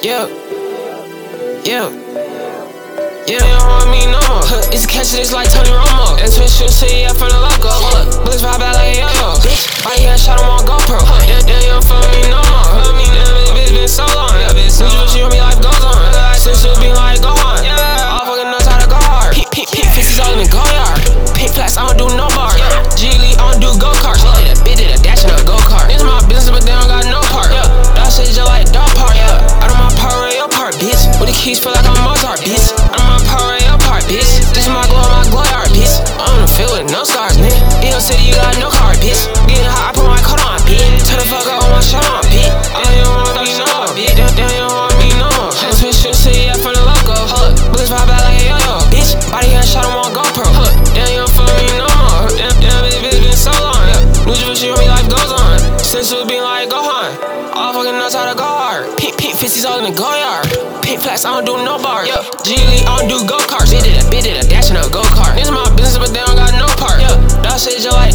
Yeah, yeah, yeah, they don't want me no more. It's a catch, it's like Tony Romo. And twin shoot city up from the logo. Bullets pop out like a yo-yo. Why you got shot on GoPro? Yeah, you don't feel me no more. Bitch been so long. Bitch, you on me, life goes on. Since you be like, go on. All fucking knows how to go hard. Pink 50s all in the go yard. Pink flats, I don't do no bar. G-Lee, I don't do go-karts. Bitch did a dash in a go-kart. This my business, but they don't got no part. That shit just like dog park. Out of my power, your part, bitch. With the keys, feel like I'm Mozart, bitch. Out of my power, your part, bitch. This is my glow yard, bitch. I'm in the field with no scars, nigga. In your city, you got no car, bitch. Getting hot, I put my coat on, bitch. Turn the fuck up on my shirt on, bitch. You don't want me no more, bitch. You don't want me no more. And switch to the city up from the logo. Bullets pop out like a yo-yo, bitch. Body got shot on GoPro. You don't feel me no more. Bitch been so long. New Jersey, you on me, life goes on. Since you been like, go on. All fucking nuts how to go hard. Pink 50s all in the go yard. Pink flats, I don't do no bars. G-Lee, I don't do go-karts. Bitch did a dash in a go-kart. This is my business, but they don't got no part. That shit just like